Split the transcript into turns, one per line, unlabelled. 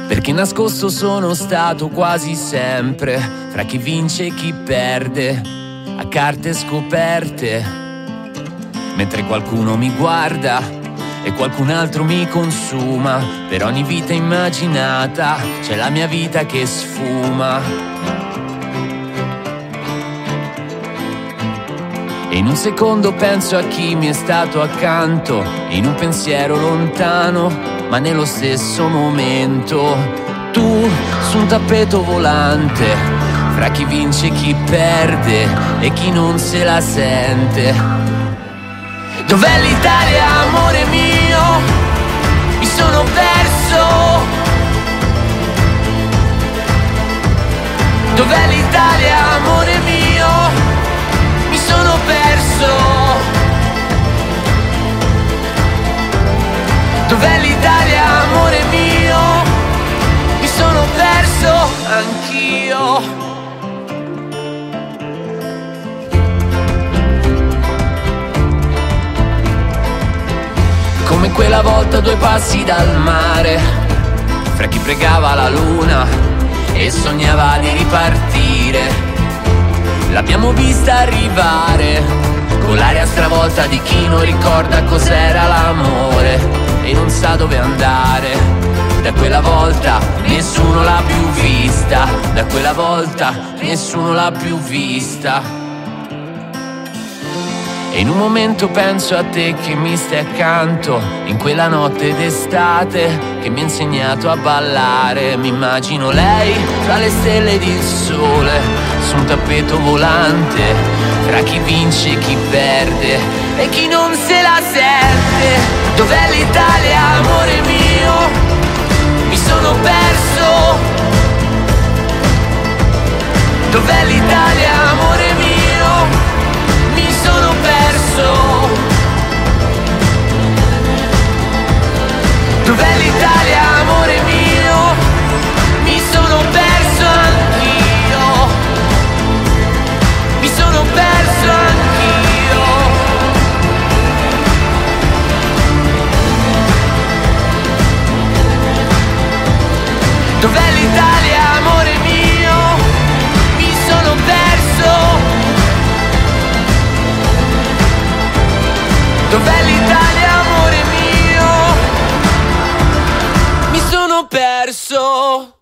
perché nascosto sono stato quasi sempre fra chi vince e chi perde, a carte scoperte, mentre qualcuno mi guarda e qualcun altro mi consuma. Per ogni vita immaginata c'è la mia vita che sfuma. E in un secondo penso a chi mi è stato accanto, in un pensiero lontano, ma nello stesso momento tu su un tappeto volante, fra chi vince e chi perde e chi non se la sente. Dov'è l'Italia, amore mio? Mi sono perso. Dov'è l'Italia, amore mio? Mi sono perso. Dov'è l'Italia, amore mio? Mi sono perso anch'io. Come quella volta a 2 passi dal mare, fra chi pregava la luna e sognava di ripartire. L'abbiamo vista arrivare, con l'aria stravolta di chi non ricorda cos'era l'amore e non sa dove andare. Da quella volta nessuno l'ha più vista, da quella volta nessuno l'ha più vista. E in un momento penso a te che mi stai accanto, in quella notte d'estate che mi ha insegnato a ballare. Mi immagino lei tra le stelle ed il sole, su un tappeto volante, tra chi vince e chi perde e chi non se la sente. Dov'è l'Italia, amore mio? Mi sono perso. Dov'è l'Italia, amore mio? Mi sono perso. Dov'è l'Italia, amore mio? Mi sono perso anch'io. Mi sono perso anch'io. Dov'è l'Italia, amore mio? Mi sono perso. Dov'è l'Italia, amore mio? Mi sono perso.